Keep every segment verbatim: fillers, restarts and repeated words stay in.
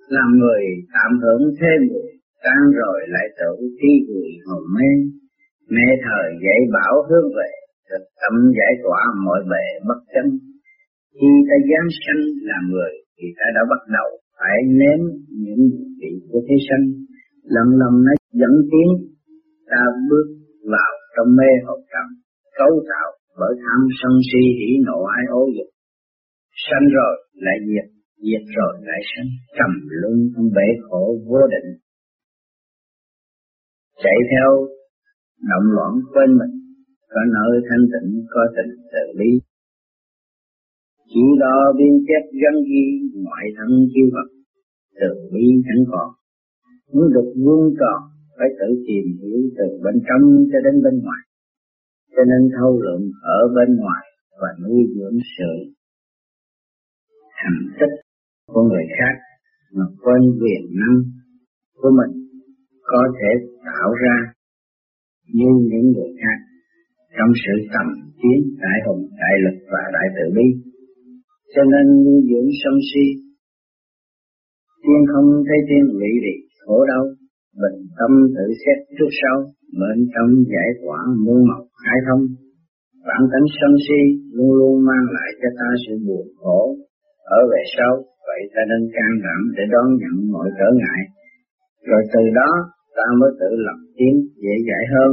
làm người tạm hưởng thế mùi, tan rồi lại tự thi người hồn mê. Mẹ thời dạy bảo hướng về, thực tâm giải tỏa mọi bề bất chân. Khi ta giáng sanh làm người thì ta đã bắt đầu phải nếm những vị của thế sanh. Lần lần nó dẫn tiến ta bước vào trong mê hồn trầm, cấu tạo bởi tham sân si hỉ nộ ái ố dục. Sanh rồi lại diệt, diệt rồi lại sanh, trầm luân trong bể khổ vô định. Chạy theo động loạn quên mình, có nơi thanh tịnh có tình tự lý. Chỉ đó biên chép gắn ghi ngoại thân chiêu vật, tự lý chẳng còn. Muốn được vuông tròn phải tự tìm hiểu từ bên trong cho đến bên ngoài. Cho nên thâu lượng ở bên ngoài và nuôi dưỡng sự thành tích của người khác mà quên quyền năng của mình có thể tạo ra như những người khác trong sự tầm tiến đại hùng, đại lực và đại tự bi. Cho nên nuôi dưỡng sân si, tiên không thấy tiên lụy vì khổ đau, bình tâm tự xét trước sau, bên trong giải tỏa muôn màu khai thông. Bản tánh sân si luôn luôn mang lại cho ta sự buồn khổ ở về sau, vậy ta nên can đảm để đón nhận mọi trở ngại, rồi từ đó ta mới tự lập tiến dễ dãi hơn.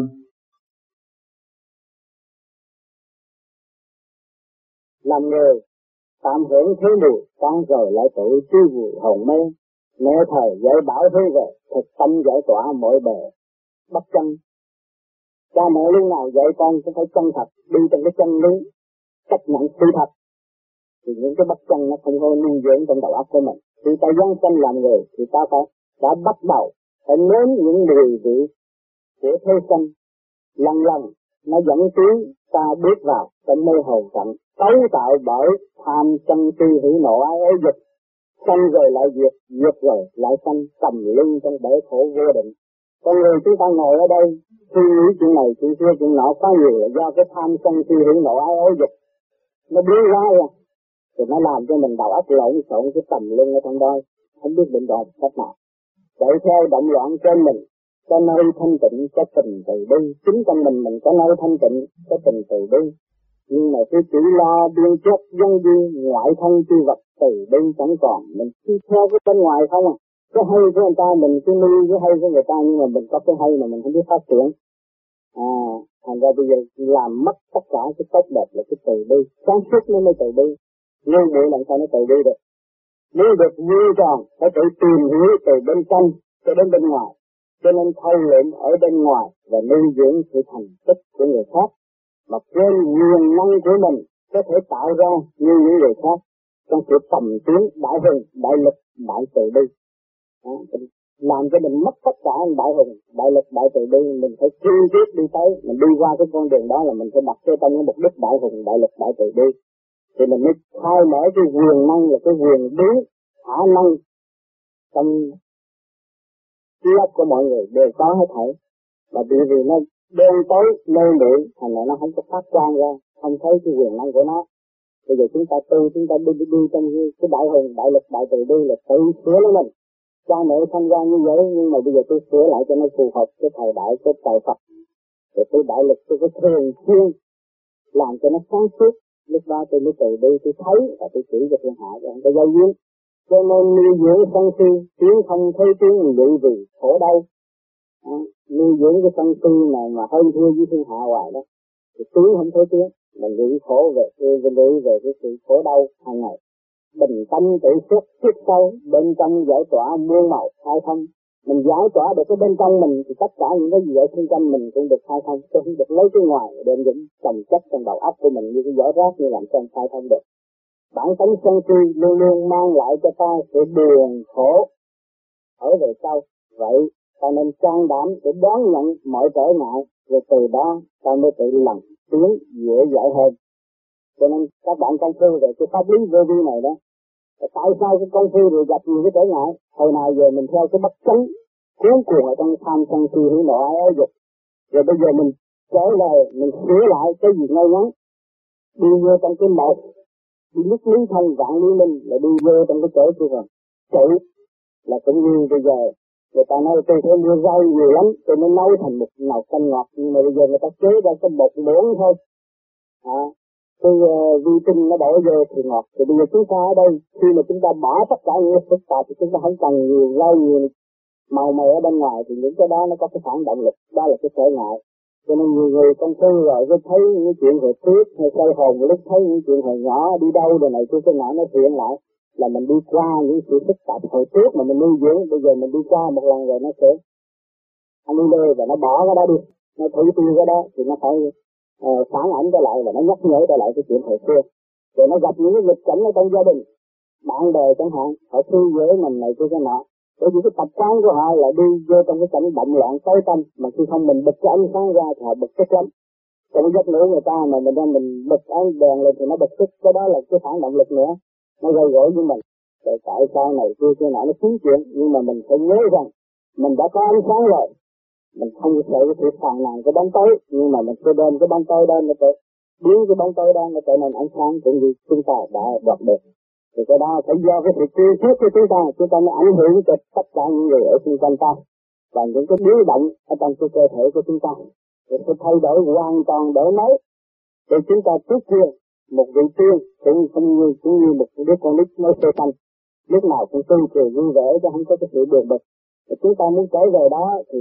Làm người tạm hưởng thế mùi, tan rồi lại tự chi vùi hồn mê. Mẹ thời dạy bảo hướng về, thực tâm giải tỏa mọi bề bất chân. Cha mẹ lúc nào dạy con cũng phải chân thật, đi trong cái chân lý, chấp nhận sự thật. Thì những cái bất chân nó không có nuôi dưỡng trong đầu óc của mình. Khi ta giáng sanh làm người thì ta phải đã bắt đầu phải nếm những mùi vị của thế sanh. Lần lần nó dẫn tiến ta bước vào trong mê hồn trận, cấu tạo bởi tham sân si hỉ nộ ái ố dục. Sanh rồi lại diệt, diệt rồi lại sanh, tầm lưng trong bể khổ vô định. Con người chúng ta ngồi ở đây suy nghĩ chuyện này chuyện kia chuyện nọ quá nhiều là do cái tham sân si hỉ nộ ái ố dục nó biến ra rồi, thì nó làm cho mình đầu óc lộn xộn, cái tầm lưng ở trong đó không biết định đoạn cách nào. Chạy theo động loạn trên mình, có nơi thanh tịnh có tình từ bi, chính trong mình mình có nơi thanh tịnh có tình từ bi. Nhưng mà cái chỉ lo biên chất dân di ngoại thân chi vật từ bi chẳng còn, mình cứ theo cái bên ngoài không à. Cái hay của người ta mình cứ nuôi cái hay của người ta, nhưng mà mình có cái hay mà mình không biết phát triển. À, thành ra bây giờ làm mất tất cả cái tốt đẹp là cái từ bi, sáng suốt nó mới từ bi. Ngu muội làm sao nó từ bi được? Nếu được vui tròn phải tự tìm hiểu từ bên trong cho đến bên ngoài. Cho nên thâu lượm ở bên ngoài và nuôi dưỡng sự thành tích của người khác, mà quên quyền năng của mình có thể tạo ra như những người khác trong sự tầm tiến đại hùng, đại lực, đại từ bi. Làm cho mình mất tất cả đại hùng, đại lực, đại từ bi. Mình phải kiên quyết đi tới, mình đi qua cái con đường đó là mình phải đặt cái trong cái mục đích đại hùng, đại lực, đại từ bi. Thì mình mới khai mở cái quyền năng là cái quyền bí khả năng trong trí óc của mọi người đều có hết thảy. Mà bởi vì nó đen tối nơi lụy, thành ra nó không có phát quang ra, không thấy cái quyền năng của nó. Bây giờ chúng ta tu, chúng ta đi đi, đi trong cái đại hùng, đại lực, đại từ bi là tự sửa lấy mình. Cha mẹ tham gia như vậy, nhưng mà bây giờ tôi sửa lại cho nó phù hợp cái thời đại, cái thời Phật. Rồi tôi đại lực tôi có thường xuyên làm cho nó sáng suốt. Lúc đó tôi mới từ bi, tôi thấy và tôi chỉ cho thiên hạ cho tôi giao duyên. Cho nên nuôi dưỡng sân si, tiếng không thấy tiếng lụy vì khổ đau. À, nuôi dưỡng cái sân si này mà hơn thua với thiên hạ hoài đó, thì tiếng không thấy tiếng, mình lụy khổ về về lụy về cái sự khổ đau hàng ngày. Bình tâm tự xét trước sau, bên trong giải tỏa muôn màu khai thông. Mình giải tỏa được cái bên trong mình thì tất cả những cái gì ở bên trong mình cũng được khai thông, chứ không được lấy cái ngoài đem những trồng chất trong đầu óc của mình như cái vỏ rác như làm sao khai thông được. Bản tánh sân si luôn luôn mang lại cho ta sự buồn khổ ở về sau. Vậy ta nên can đảm để đón nhận mọi trở ngại, rồi từ đó ta mới tự lần tiến dễ dãi hơn. Cho nên các bạn công phu về cái pháp lý vô vi này đó, tại sao cái công phu rồi gặp nhiều cái trở ngại? Hồi nào giờ mình theo cái bất chánh cuốn cuồng ở trong tham sân si hỉ nộ ái ố dục, rồi bây giờ mình trở về mình sửa lại cái gì ngay ngắn, đi vô trong cái một, đi lúc lý thân vạn lý minh là đi vô trong cái chỗ kia rồi tự Là cũng như bây giờ người ta nói tôi thấy mua rau nhiều lắm, tôi mới nấu thành một nồi canh ngọt, nhưng mà bây giờ người ta chế ra có một muỗng thôi. À, cái uh, vi tinh nó đổ vô thì ngọt. Thì bây giờ chúng ta ở đây, khi mà chúng ta bỏ tất cả những phức tạp thì chúng ta không cần nhiều rau nhiều màu mè ở bên ngoài, thì những cái đó nó có cái phản động lực, đó là cái trở ngại. Cho nên nhiều người công phu rồi cứ thấy những chuyện hồi trước hay say hồn, lúc thấy những chuyện hồi nhỏ đi đâu rồi này kia cái nọ nó hiện lại, là mình đi qua những sự phức tạp hồi trước mà mình nuôi dưỡng, bây giờ mình đi qua một lần rồi nó sẽ anh đi đê và nó bỏ cái đó đi, nó thủy tiêu cái đó thì nó phải uh, phản ảnh trở lại và nó nhắc nhở trở lại cái chuyện hồi xưa. Rồi nó gặp những cái nghịch cảnh ở trong gia đình, bạn bè chẳng hạn, họ thư với mình này kia cái nọ. Bởi vì cái tập quán của họ là đi vô trong cái cảnh động loạn tối tăm, mà khi không mình bật cái ánh sáng ra thì họ bật tức lắm. Trong giấc ngủ người ta mà mình đem mình bật ánh đèn lên thì nó bật tức, cái đó là cái phản động lực nữa, nó gây gỗ với mình. Rồi tại sao này kia kia nọ nó kiếm chuyện, nhưng mà mình phải nhớ rằng mình đã có ánh sáng rồi, mình không sợ cái sự phàn nàn cái bóng tối, nhưng mà mình sẽ đem cái bóng tối đó nó phải biến cái bóng tối đó nó trở nên ánh sáng, cũng như chúng ta đã đoạt được. Thì cái đó phải do cái sự tiêu khiết của chúng ta, chúng ta mới ảnh hưởng cho tất cả những người ở xung quanh ta và những cái biến động ở trong cái cơ thể của chúng ta. Thì phải thay đổi hoàn toàn đổi mới. Để chúng ta trước kia một vị tiên cũng không như cũng như một đứa con nít mới sơ sanh, lúc nào cũng tươi cười vui vẻ chứ không có cái sự buồn bực. Thì chúng ta muốn trở về đó thì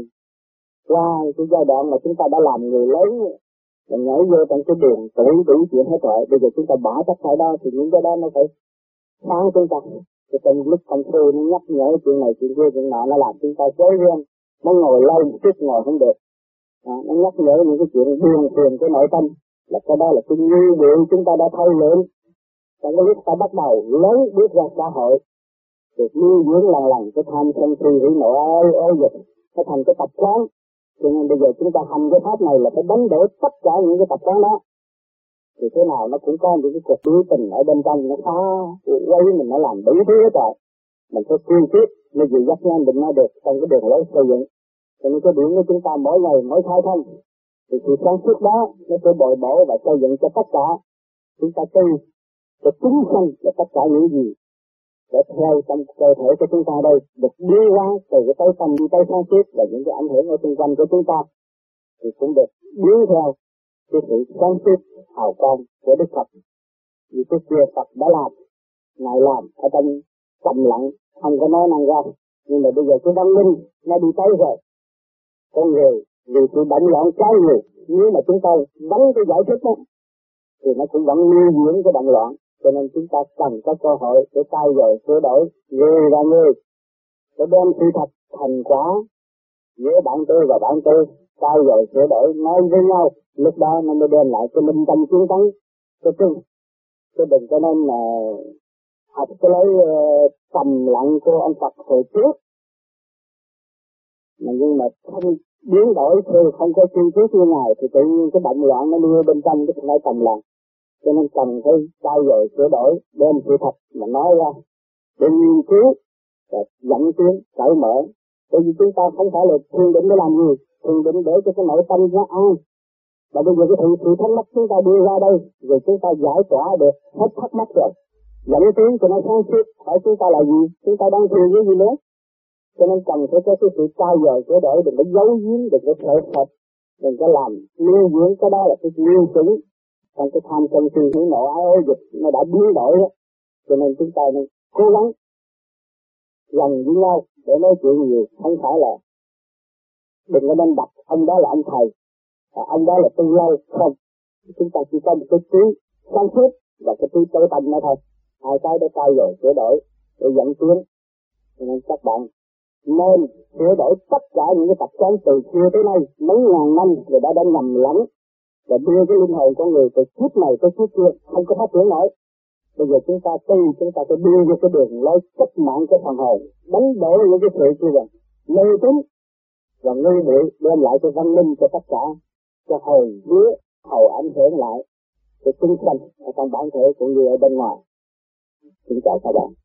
qua cái giai đoạn mà chúng ta đã làm người lớn, mình nhảy vô trong cái đường tuổi đủ chuyện hết rồi, bây giờ chúng ta bỏ tất cả đó thì những cái đó nó phải sáng chúng ta. Thì trong lúc công phu nó nhắc nhở chuyện này chuyện kia chuyện nọ, nó làm chúng ta chối ghen, nó ngồi lâu một chút ngồi không được. À, nó nhắc nhở những cái chuyện buồn phiền của nội tâm, là cái đó là cái nhu điệu chúng ta đã thay luyện trong cái lúc ta bắt đầu lớn bước ra xã hội, được nuôi dưỡng lần lần cái tham sân si hỉ nộ ơi ơi dịch nó thành cái tập quán. Cho nên bây giờ chúng ta hành cái pháp này là phải đánh đổ tất cả những cái tập quán đó, thì thế nào nó cũng có những cái cuộc biểu tình ở bên trong nó phá quấy mình, nó làm đủ thứ hết rồi. Mình phải kiên quyết mới dìu dắt nhau định nó được trong cái đường lối xây dựng. Cho nên cái điểm của chúng ta mỗi ngày mỗi khai thông thì sự sáng suốt đó nó sẽ bồi bổ và xây dựng cho tất cả chúng ta tư cho chúng sanh và tất cả những gì để theo trong cơ thể của chúng ta đây được biến hóa từ cái tối tâm đi tới sáng suốt, và những cái ảnh hưởng ở xung quanh của chúng ta thì cũng được biến theo cái sự sáng suốt hào quang của Đức Phật. Vì cái kia Phật đã làm, Ngài làm ở trong trầm lặng, không có nói năng ra, nhưng mà bây giờ cái văn minh nó đi tới rồi. Con người vì sự động loạn trái người, nếu mà chúng ta vắng cái giải thích đó thì nó cũng vẫn nuôi dưỡng cái động loạn. Cho nên chúng ta cần có cơ hội để tay rồi sửa đổi người và người, để đem sự thật thành quả giữa bạn tôi và bạn tôi, tay rồi sửa đổi nói với nhau, lúc đó nó mới đem lại cái minh tâm chiến thắng cho chung. Chứ đừng cho nên là học cái lấy uh, trầm lặng của ông Phật hồi trước, mà nhưng mà không biến đổi thì không có kiên quyết như Ngài thì tự nhiên cái động loạn nó đưa bên trong cái phải trầm lặng. Cho nên cần phải trao dồi sửa đổi, đem sự thật mà nói ra để nghiên cứu và dẫn tiến cởi mở. Bởi vì chúng ta không phải là thiền định để làm gì, thiền định để cho cái nội tâm nó an. Và bây giờ cái sự, sự thắc mắc chúng ta đưa ra đây, rồi chúng ta giải tỏa được hết thắc mắc rồi, dẫn tiến cho nó sáng suốt. Hỏi chúng ta là gì, chúng ta đang thiền với gì nữa. Cho nên cần phải có cái sự trao dồi sửa đổi, đừng có giấu giếm, đừng có sợ sệt, đừng có làm nuôi dưỡng cái đó là cái nguyên chứng. Trong cái tham sân si hỉ nộ ái ố dục nó đã biến đổi đó. Cho nên chúng ta nên cố gắng gần với nhau để nói chuyện nhiều, không phải là đừng có nên đặt ông đó là ông thầy, à, ông đó là tu lâu, không. Chúng ta chỉ có một cái trí sáng suốt và cái trí tối tâm đó thôi, hai cái để trao dồi sửa đổi để dẫn tiến. Cho nên các bạn nên sửa đổi tất cả những cái tập quán từ xưa tới nay mấy ngàn năm rồi đã đã nằm lẫn và đưa cái linh hồn con người từ kiếp này tới kiếp kia không có phát triển nổi. Bây giờ chúng ta tu, chúng ta sẽ đưa vô cái đường lối cách mạng cái phần hồn, đánh đổ những cái sự kia rồi mê tín và ngư bụi, đem lại cho văn minh cho tất cả, cho hồn vía hầu ảnh hưởng lại cho chúng sanh ở trong bản thể cũng như ở bên ngoài. Xin chào các bạn.